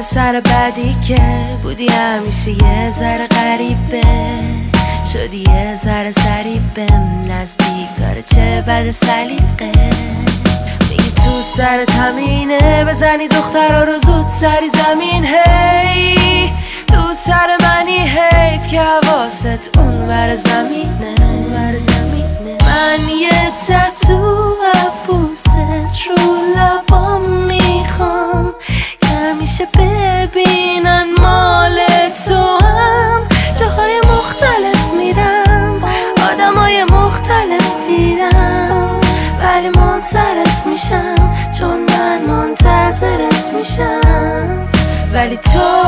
پسر بعدی که بودی همیشه یه ذره غریبه، شدی یه ذره سریبه نزدیک داره چه بد سلیقه. میگی تو سرت همینه بزنی دخترها رو زود سری زمین. هی تو سر منی حیف که حواست اون ور زمینه. من یه تتو عبوست رو لبام میخوام که همیشه ببینن مال تو هم. جاهای مختلف میرم آدمای مختلف دیدم، ولی منصرف میشم چون من منتظرت میشم. ولی تو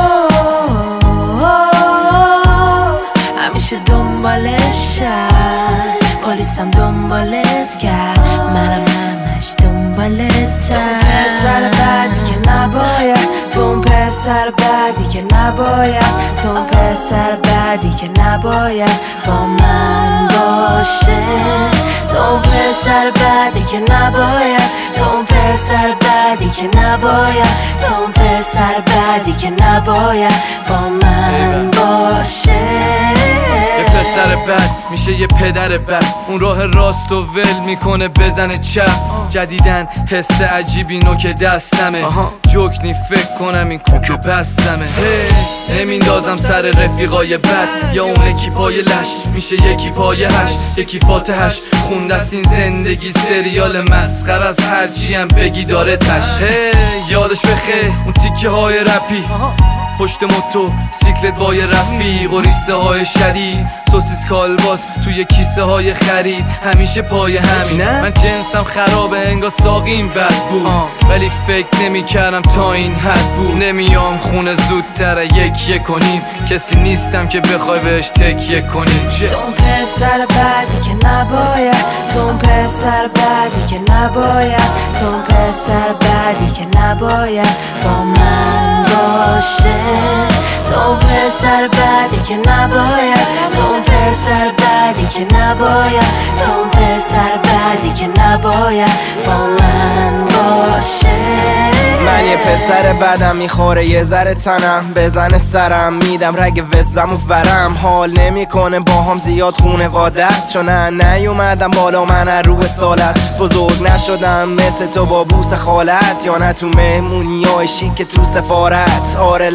همیشه دنبالشم، پلیسم دنبالت کرد منم همش دنبالتم. تو پسر بعدی که نباید، تو پسر بعدی که نباید، تو پسر بعدی که نباید با من باشه. تو پسر بعدی که نباید، تو پسر بعدی که نباید، تو پسر بعدی که نباید با من باشه. یه پسر بد میشه یه پدر بد، اون راه راست و ول میکنه بزنه چپ. جدیدن حس عجیبی نوک دستمه، جوکنی فکر کنم این کوک بستمه. نمیندازم سر رفیقای بد، یا اون یکی پای لش میشه یکی پای هش، یکی فاتحش خوندست این زندگی سریال مسخر از هرچی هم بگی داره تش. یادش بخیر اون تیکه های رپی، پشت موتو سیکلت وای رفیق و ریسته های شدید، سوسیس کالباس توی کیسه های خرید، همیشه پای همین. من جنسم خرابه انگار ساقیم بد بود، ولی فکر نمی کردم تا این حد بود. نمیام خونه زودتر یک کنیم، کسی نیستم که بخوای بهش تکیه کنیم. تو پسر بعدی که نباید، تو پسر بعدی که نباید، تو پسر بعدی که نباید با من باشه. تو پسر بعدی که نباید، تو پسر بعدی که نباید، تو پسر بعدی که نباید با من باشه. من یه پسر بدم میخوره یه ذره تنم، بزنه سرم میدم رگ وزم و ورم. حال نمیکنه با هم زیاد خونوادت، چون نیومدم بالا من رو سالت. بزرگ نشدم مثل تو با بوس خالت، یا نه تو مهمونی های شیک تو سفارت. آره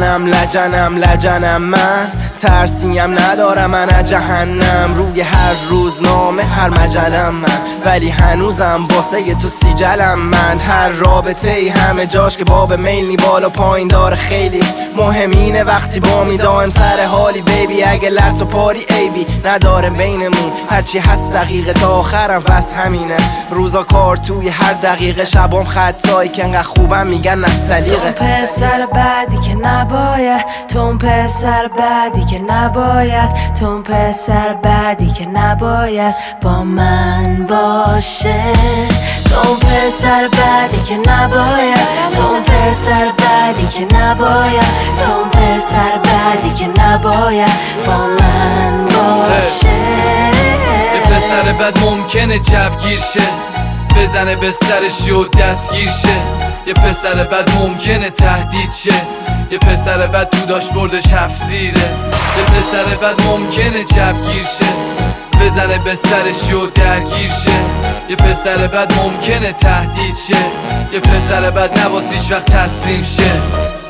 لجنم من ترسیم ندارم من از جهنم. روی هر روزنامه هر مجلم من، ولی هنوزم واسه تو سیجلم من. هر رابطه ای همه جاش که باب میلی بالا پایین داره خیلی مهمینه. وقتی با میدایم سر حالی بیبی، اگه لط و پاری ایبی نداره بینمون، هرچی هست دقیقه تا آخرم بس همینه. روزا کار توی هر دقیقه، شبام خطایی که انقدر خوبم میگن نستلیقه. تو پسر بعدی که نباید، تو پسر بعدی که نباید، تو پسر بعدی که نباید با من باشه. تو پسر بعدی که نباید، تو پسر بعدی که نباید، تو پسر بعدی که نباید با من باشه. یه پسر بد ممکنه جوگیر شه، بزنه به سرش و دستگیر شه. یه پسر بد ممکنه تهدید شه، یه پسر بد تو داشبوردش هفتیره. یه پسر بد ممکنه جوگیر شه، بزنه به سرش و درگیر شه. یه پسر بد ممکنه تهدید شه، یه پسر بد نباس هیچ وقت تسلیم شه.